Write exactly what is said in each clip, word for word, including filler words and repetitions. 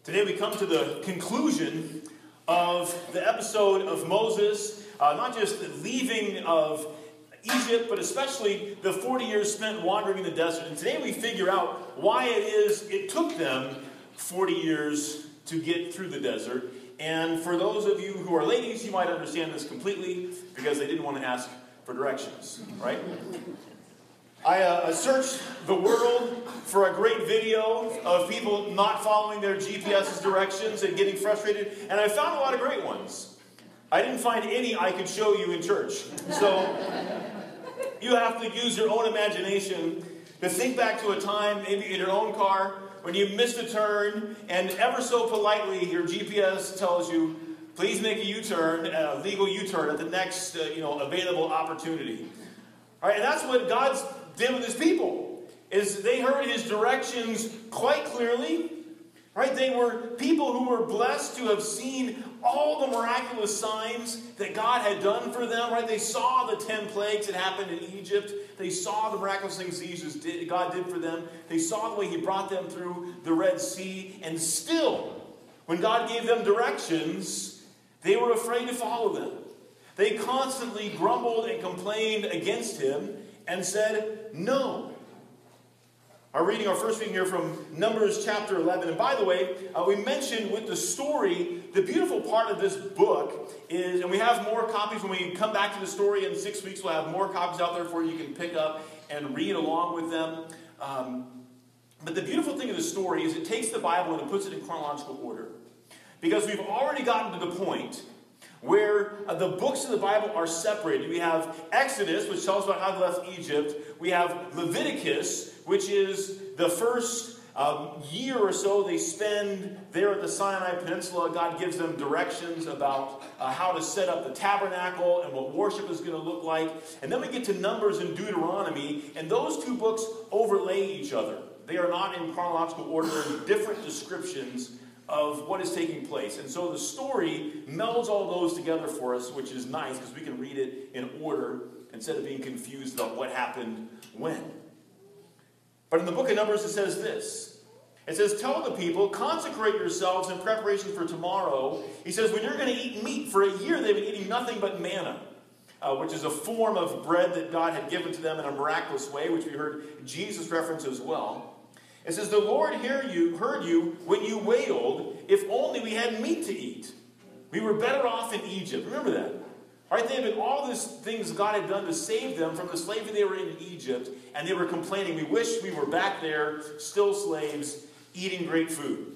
Today we come to the conclusion of the episode of Moses, uh, not just the leaving of Egypt, but especially the forty years spent wandering in the desert. And today we figure out why it is it took them forty years to get through the desert. And for those of you who are ladies, you might understand this completely because they didn't want to ask for directions, right? I uh, searched the world for a great video of people not following their G P S's directions and getting frustrated, and I found a lot of great ones. I didn't find any I could show you in church. So you have to use your own imagination to think back to a time, maybe in your own car, when you missed a turn, and ever so politely your G P S tells you, please make a U-turn, a legal U-turn at the next uh, you know, available opportunity. All right, and that's what God's did with his people, is they heard his directions quite clearly, right? They were people who were blessed to have seen all the miraculous signs that God had done for them, right? They saw the ten plagues that happened in Egypt. They saw the miraculous things Jesus did, God did for them. They saw the way he brought them through the Red Sea, and still, when God gave them directions, they were afraid to follow them. They constantly grumbled and complained against him and said, no. Our reading, our first reading here from Numbers chapter eleven. And by the way, uh, we mentioned with the story, the beautiful part of this book is, and we have more copies when we come back to the story in six weeks, we'll have more copies out there for you. You can pick up and read along with them. Um, but the beautiful thing of the story is it takes the Bible and it puts it in chronological order. Because we've already gotten to the point where uh, the books of the Bible are separated. We have Exodus, which tells about how they left Egypt. We have Leviticus, which is the first um, year or so they spend there at the Sinai Peninsula. God gives them directions about uh, how to set up the tabernacle and what worship is going to look like. And then we get to Numbers and Deuteronomy, and those two books overlay each other. They are not in chronological order. They're different descriptions of what is taking place. And so the story melds all those together for us, which is nice because we can read it in order instead of being confused about what happened when. But in the book of Numbers it says this. It says, tell the people, consecrate yourselves in preparation for tomorrow. He says, when you're going to eat meat, for a year they've been eating nothing but manna, uh, which is a form of bread that God had given to them in a miraculous way, which we heard Jesus reference as well. It says, the Lord hear you, heard you when you wailed, if only we had meat to eat. We were better off in Egypt. Remember that. All right, they had been all these things God had done to save them from the slavery they were in in Egypt, and they were complaining, we wish we were back there, still slaves, eating great food.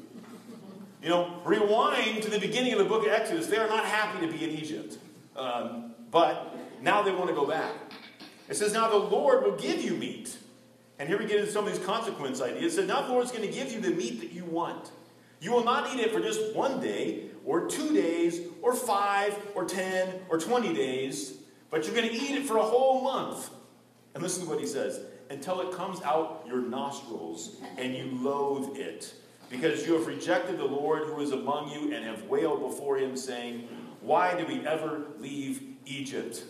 You know, rewind to the beginning of the book of Exodus. They are not happy to be in Egypt. Um, but now they want to go back. It says, now the Lord will give you meat. And here we get into some of these consequence ideas. So now the Lord's going to give you the meat that you want. You will not eat it for just one day, or two days, or five, or ten, or twenty days. But you're going to eat it for a whole month. And listen to what he says. Until it comes out your nostrils, and you loathe it. Because you have rejected the Lord who is among you, and have wailed before him, saying, why did we ever leave Egypt?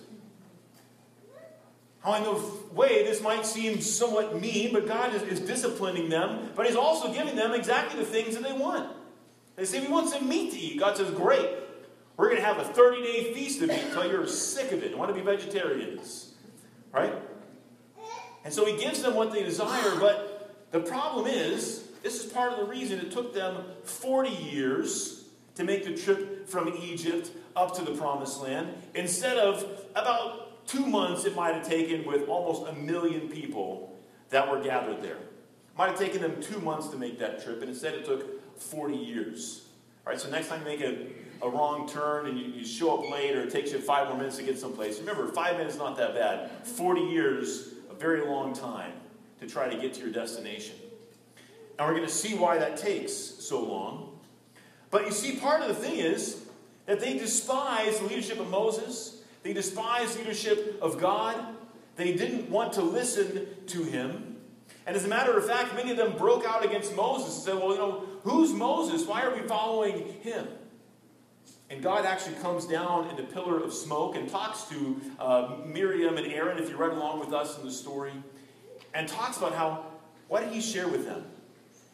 How in a way this might seem somewhat mean, but God is, is disciplining them, but he's also giving them exactly the things that they want. They say, we want some meat to eat. God says, great. We're going to have a thirty-day feast of meat until you're sick of it and want to be vegetarians. Right? And so he gives them what they desire, but the problem is, this is part of the reason it took them forty years to make the trip from Egypt up to the Promised Land, instead of about two months it might have taken with almost a million people that were gathered there. It might have taken them two months to make that trip, and instead it took forty years. All right, so next time you make a, a wrong turn and you, you show up late, or it takes you five more minutes to get someplace. Remember, five minutes is not that bad. forty years, a very long time to try to get to your destination. And we're going to see why that takes so long. But you see, part of the thing is that they despise the leadership of Moses. They despised the leadership of God. They didn't want to listen to him. And as a matter of fact, many of them broke out against Moses and said, well, you know, who's Moses? Why are we following him? And God actually comes down in a pillar of smoke and talks to uh, Miriam and Aaron, if you read along with us in the story, and talks about how, what did he share with them?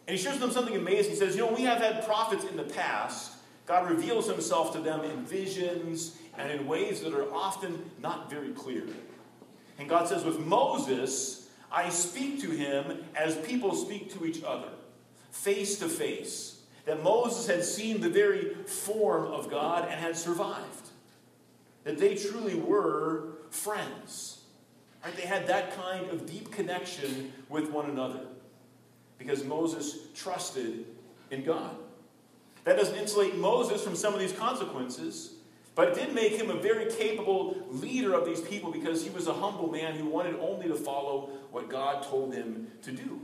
And he shares with them something amazing. He says, you know, we have had prophets in the past. God reveals himself to them in visions and in ways that are often not very clear. And God says, with Moses, I speak to him as people speak to each other, face to face. That Moses had seen the very form of God and had survived. That they truly were friends. Right? They had that kind of deep connection with one another. Because Moses trusted in God. That doesn't insulate Moses from some of these consequences, but it did make him a very capable leader of these people because he was a humble man who wanted only to follow what God told him to do.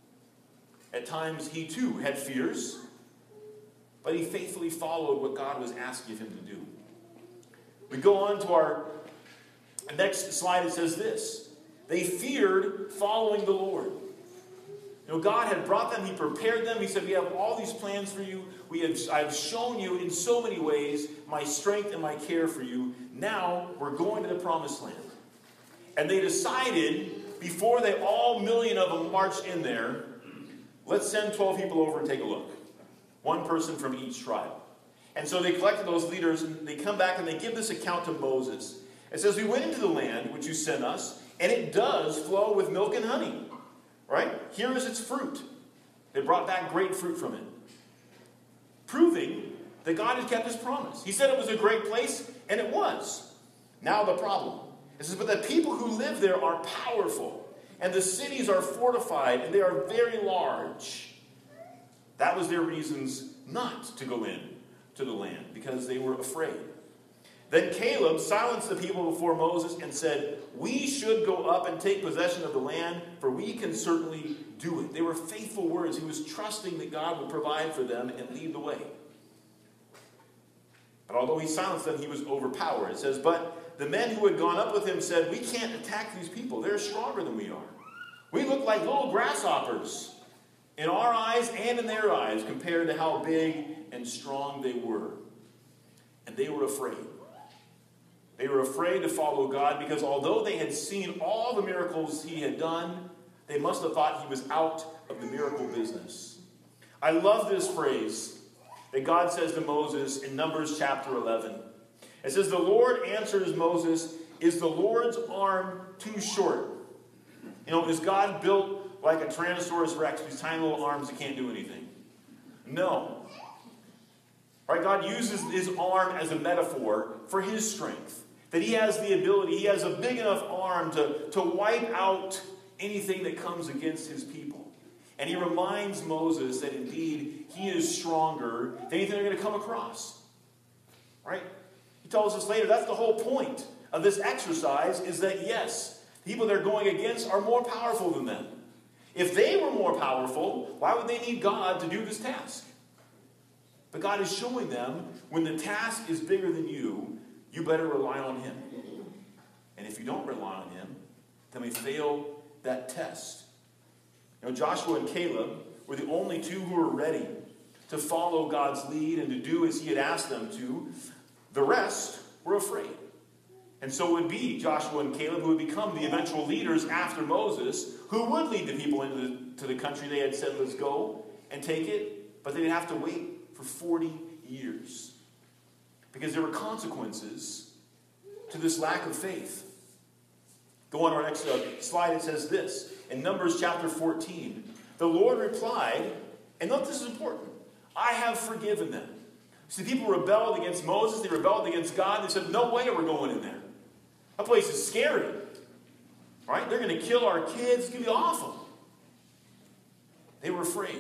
At times he too had fears, but he faithfully followed what God was asking him to do. We go on to our next slide. It says this: they feared following the Lord. You know, God had brought them, he prepared them. He said, we have all these plans for you. We have, I've shown you in so many ways my strength and my care for you. Now we're going to the promised land. And they decided, before they all million of them marched in there, let's send twelve people over and take a look. One person from each tribe. And so they collected those leaders, and they come back and they give this account to Moses. It says, we went into the land which you sent us, and it does flow with milk and honey. Right? Here is its fruit. They brought back great fruit from it. Proving that God had kept his promise. He said it was a great place, and it was. Now the problem. It says, but the people who live there are powerful, and the cities are fortified, and they are very large. That was their reasons not to go in to the land, because they were afraid. Then Caleb silenced the people before Moses and said, we should go up and take possession of the land, for we can certainly do it. They were faithful words. He was trusting that God would provide for them and lead the way. But although he silenced them, he was overpowered. It says, but the men who had gone up with him said, we can't attack these people. They're stronger than we are. We look like little grasshoppers in our eyes and in their eyes compared to how big and strong they were. And they were afraid. They were afraid to follow God because although they had seen all the miracles he had done, they must have thought he was out of the miracle business. I love this phrase that God says to Moses in Numbers chapter eleven. It says, the Lord answers Moses, is the Lord's arm too short? You know, is God built like a Tyrannosaurus Rex, these tiny little arms that can't do anything? No. Right? God uses his arm as a metaphor for his strength. That he has the ability, he has a big enough arm to, to wipe out anything that comes against his people. And he reminds Moses that indeed he is stronger than anything they're going to come across. Right? He tells us later that's the whole point of this exercise is that yes, the people they're going against are more powerful than them. If they were more powerful, why would they need God to do this task? But God is showing them when the task is bigger than you, you better rely on him. And if you don't rely on him, then we fail that test. You know, Joshua and Caleb were the only two who were ready to follow God's lead and to do as he had asked them to. The rest were afraid. And so it would be Joshua and Caleb who would become the eventual leaders after Moses, who would lead the people into the, to the country they had said, let's go and take it. But they'd have to wait for forty years. Because there were consequences to this lack of faith. Go on to our next uh, slide. It says this. In Numbers chapter fourteen, the Lord replied, and note this is important, I have forgiven them. See, people rebelled against Moses. They rebelled against God. They said, no way we're going in there. That place is scary. Right? They're going to kill our kids. It's going to be awful. They were afraid.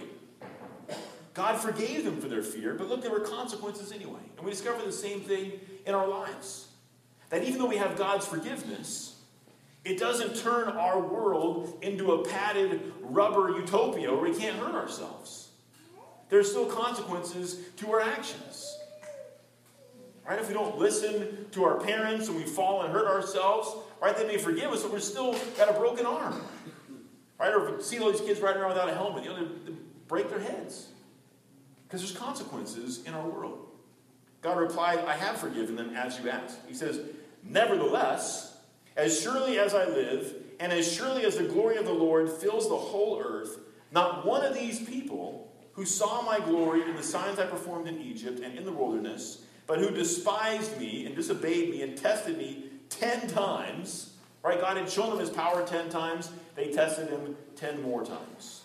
God forgave them for their fear, but look, there were consequences anyway. And we discover the same thing in our lives. That even though we have God's forgiveness, it doesn't turn our world into a padded rubber utopia where we can't hurt ourselves. There are still consequences to our actions. Right? If we don't listen to our parents and we fall and hurt ourselves, right, they may forgive us, but we're still got a broken arm. Right? Or if we see all these kids riding around without a helmet, you know, they, they break their heads. Because there's consequences in our world. God replied, I have forgiven them as you asked. He says, nevertheless, as surely as I live, and as surely as the glory of the Lord fills the whole earth, Not one of these people who saw my glory in the signs I performed in Egypt and in the wilderness, but who despised me and disobeyed me and tested me ten times, right? God had shown them his power ten times. They tested him ten more times.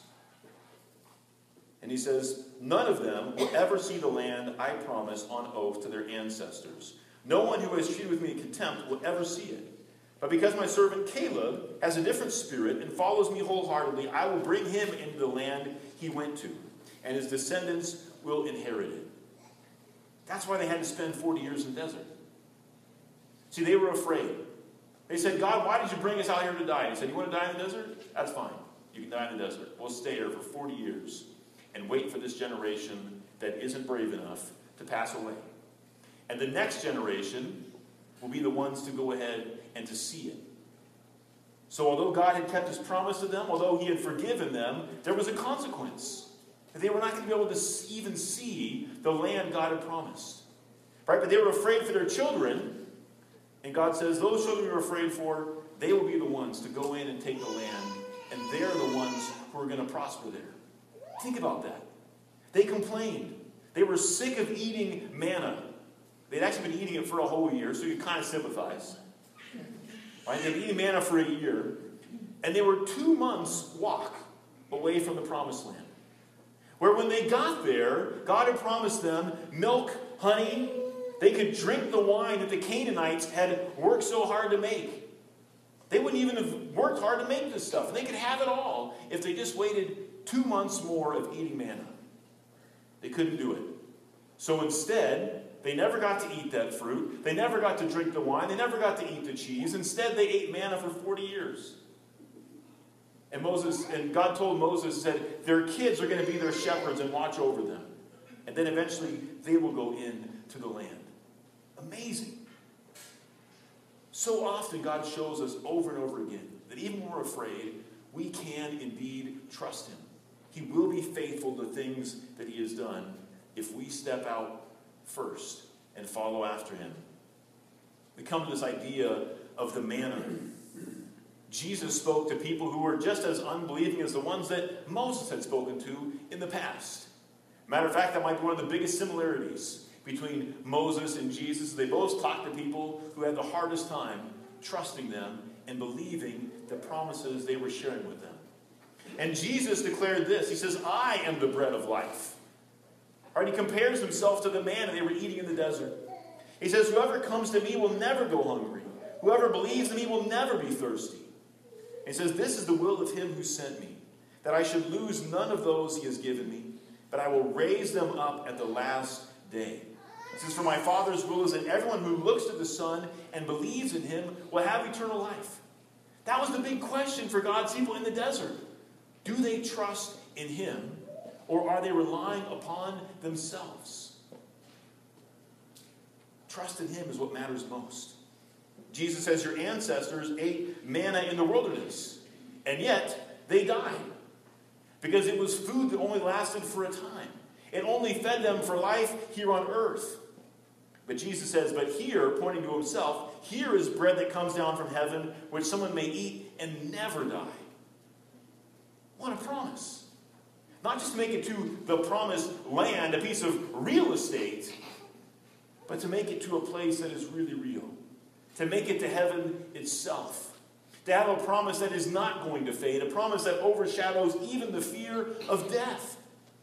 And he says, none of them will ever see the land I promised on oath to their ancestors. No one who has treated with me in contempt will ever see it. But because my servant Caleb has a different spirit and follows me wholeheartedly, I will bring him into the land he went to, and his descendants will inherit it. That's why they had to spend forty years in the desert. See, they were afraid. They said, God, why did you bring us out here to die? And he said, you want to die in the desert? That's fine. You can die in the desert. We'll stay here for forty years and wait for this generation that isn't brave enough to pass away. And the next generation will be the ones to go ahead and to see it. So although God had kept his promise to them, although he had forgiven them, there was a consequence. They were not going to be able to even see the land God had promised. Right? But they were afraid for their children. And God says, those children you're afraid for, they will be the ones to go in and take the land. And they're the ones who are going to prosper there. Think about that. They complained. They were sick of eating manna. They'd actually been eating it for a whole year, so you kind of sympathize. Right? They'd been eating manna for a year. And they were two months' walk away from the promised land. Where when they got there, God had promised them milk, honey. They could drink the wine that the Canaanites had worked so hard to make. They wouldn't even have worked hard to make this stuff. And they could have it all if they just waited two months more of eating manna. They couldn't do it. So instead, they never got to eat that fruit. They never got to drink the wine. They never got to eat the cheese. Instead, they ate manna for forty years. And Moses, and God told Moses, said, their kids are going to be their shepherds and watch over them. And then eventually they will go into the land. Amazing. So often God shows us over and over again that even when we're afraid, we can indeed trust him. He will be faithful to things that he has done if we step out first and follow after him. We come to this idea of the manna. Jesus spoke to people who were just as unbelieving as the ones that Moses had spoken to in the past. Matter of fact, that might be one of the biggest similarities between Moses and Jesus. They both talked to people who had the hardest time trusting them and believing the promises they were sharing with them. And Jesus declared this. He says, I am the bread of life. Right? He compares himself to the manna they were eating in the desert. He says, whoever comes to me will never go hungry. Whoever believes in me will never be thirsty. He says, this is the will of him who sent me, that I should lose none of those he has given me, but I will raise them up at the last day. He says, for my Father's will is that everyone who looks to the Son and believes in him will have eternal life. That was the big question for God's people in the desert. Do they trust in him, or are they relying upon themselves? Trust in him is what matters most. Jesus says your ancestors ate manna in the wilderness, and yet they died because it was food that only lasted for a time. It only fed them for life here on earth. But Jesus says, but here, pointing to himself, here is bread that comes down from heaven, which someone may eat and never die. What a promise. Not just to make it to the promised land, a piece of real estate, but to make it to a place that is really real. To make it to heaven itself. To have a promise that is not going to fade. A promise that overshadows even the fear of death.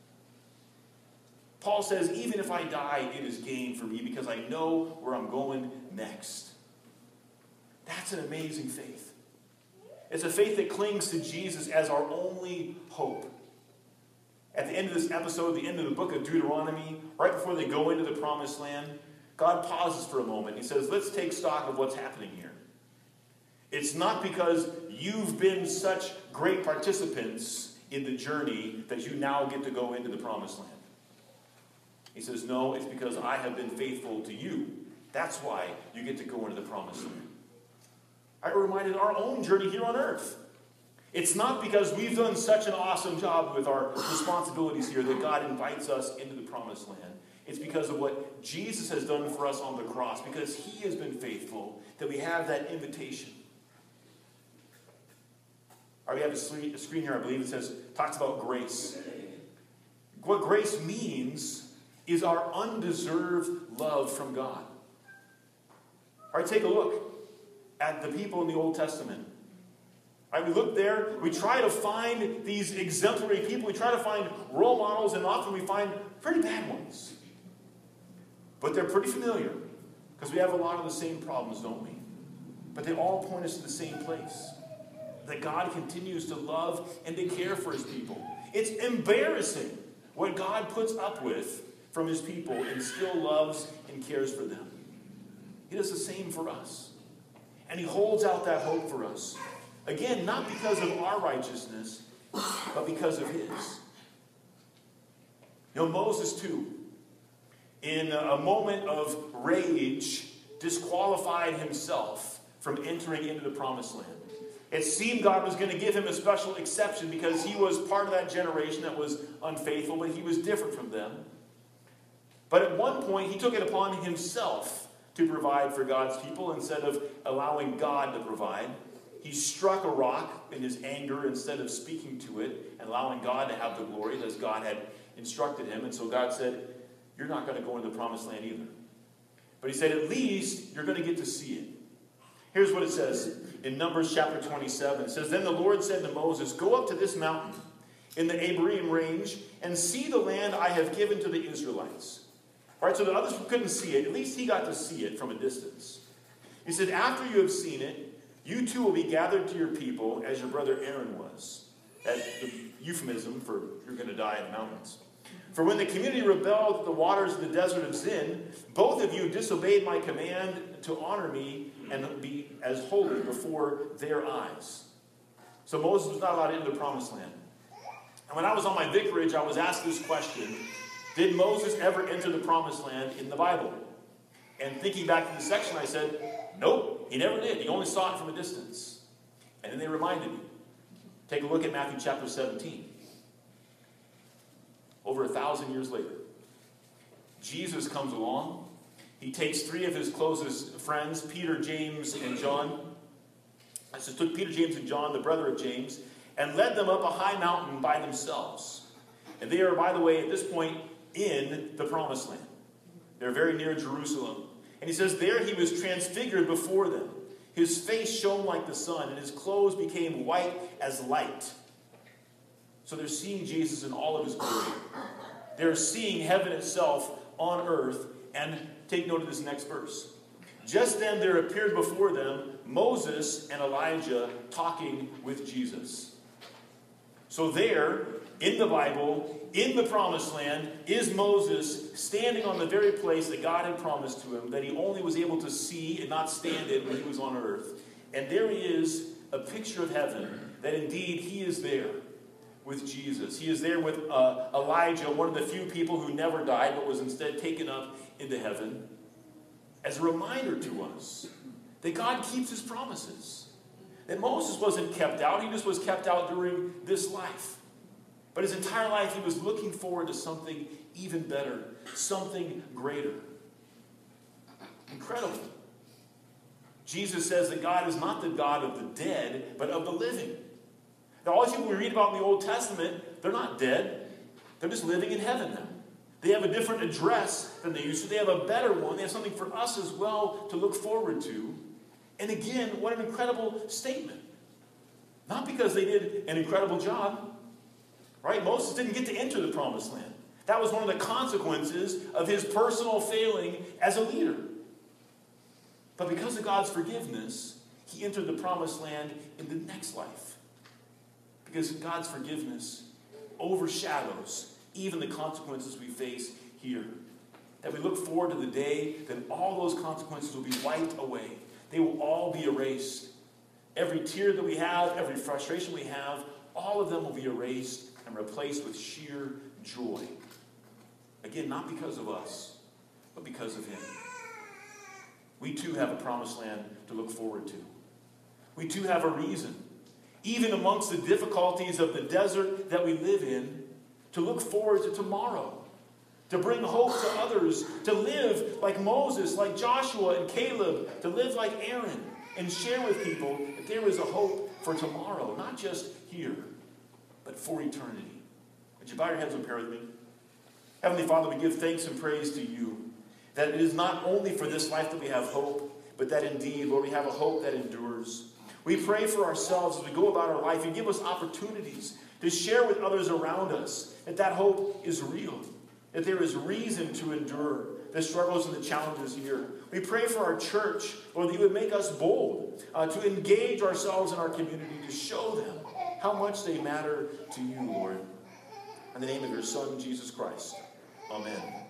Paul says, even if I die, it is gain for me because I know where I'm going next. That's an amazing faith. It's a faith that clings to Jesus as our only hope. At the end of this episode, the end of the book of Deuteronomy, right before they go into the promised land, God pauses for a moment. He says, let's take stock of what's happening here. It's not because you've been such great participants in the journey that you now get to go into the promised land. He says, no, it's because I have been faithful to you. That's why you get to go into the promised land. I reminded our own journey here on earth. It's not because we've done such an awesome job with our responsibilities here that God invites us into the promised land. It's because of what Jesus has done for us on the cross, because he has been faithful, that we have that invitation. All right, we have a screen here, I believe, that says, talks about grace. What grace means is our undeserved love from God. All right, take a look at the people in the Old Testament. All right, we look there, we try to find these exemplary people, we try to find role models, and often we find pretty bad ones. But they're pretty familiar, because we have a lot of the same problems, don't we? But they all point us to the same place. That God continues to love and to care for his people. It's embarrassing what God puts up with from his people and still loves and cares for them. He does the same for us. And he holds out that hope for us. Again, not because of our righteousness, but because of his. You know, Moses too, in a moment of rage, disqualified himself from entering into the promised land. It seemed God was going to give him a special exception because he was part of that generation that was unfaithful, but he was different from them. But at one point, he took it upon himself to provide for God's people instead of allowing God to provide. He struck a rock in his anger instead of speaking to it and allowing God to have the glory as God had instructed him. And so God said, you're not going to go into the promised land either. But he said, at least you're going to get to see it. Here's what it says in Numbers chapter twenty-seven. It says, then the Lord said to Moses, go up to this mountain in the Abarim range and see the land I have given to the Israelites. All right, so the others couldn't see it. At least he got to see it from a distance. He said, after you have seen it, you too will be gathered to your people as your brother Aaron was. That's the euphemism for you're going to die in the mountains. For when the community rebelled at the waters of the desert of Zin, both of you disobeyed my command to honor me and be as holy before their eyes. So Moses was not allowed into the promised land. And when I was on my vicarage, I was asked this question, did Moses ever enter the promised land in the Bible? And thinking back to the section, I said, nope, he never did. He only saw it from a distance. And then they reminded me. Take a look at Matthew chapter seventeen. Over a thousand years later, Jesus comes along. He takes three of his closest friends, Peter, James, and John. So took Peter, James, and John, the brother of James, and led them up a high mountain by themselves. And they are, by the way, at this point, in the promised land. They're very near Jerusalem. And he says, there he was transfigured before them. His face shone like the sun, and his clothes became white as light. So they're seeing Jesus in all of his glory. They're seeing heaven itself on earth. And take note of this next verse. Just then there appeared before them Moses and Elijah talking with Jesus. So there, in the Bible, in the promised land, is Moses standing on the very place that God had promised to him, that he only was able to see and not stand in when he was on earth. And there he is, a picture of heaven, that indeed he is there with Jesus. He is there with uh, Elijah, one of the few people who never died, but was instead taken up into heaven, as a reminder to us that God keeps his promises. That Moses wasn't kept out, he just was kept out during this life. But his entire life he was looking forward to something even better, something greater. Incredible. Jesus says that God is not the God of the dead, but of the living. Now, all these people we read about in the Old Testament, they're not dead. They're just living in heaven now. They have a different address than they used to. They have a better one. They have something for us as well to look forward to. And again, what an incredible statement. Not because they did an incredible job. Right? Moses didn't get to enter the promised land. That was one of the consequences of his personal failing as a leader. But because of God's forgiveness, he entered the promised land in the next life. Because God's forgiveness overshadows even the consequences we face here. That we look forward to the day that all those consequences will be wiped away. They will all be erased. Every tear that we have, every frustration we have, all of them will be erased and replaced with sheer joy. Again, not because of us, but because of him. We too have a promised land to look forward to. We too have a reason, even amongst the difficulties of the desert that we live in, to look forward to tomorrow, to bring hope to others, to live like Moses, like Joshua and Caleb, to live like Aaron, and share with people that there is a hope for tomorrow, not just here, but for eternity. Would you bow your heads and pray with me? Heavenly Father, we give thanks and praise to you that it is not only for this life that we have hope, but that indeed, Lord, we have a hope that endures. We pray for ourselves as we go about our life. You give us opportunities to share with others around us that that hope is real, that there is reason to endure the struggles and the challenges here. We pray for our church, Lord, that you would make us bold uh, to engage ourselves in our community, to show them how much they matter to you, Lord. In the name of your Son, Jesus Christ. Amen.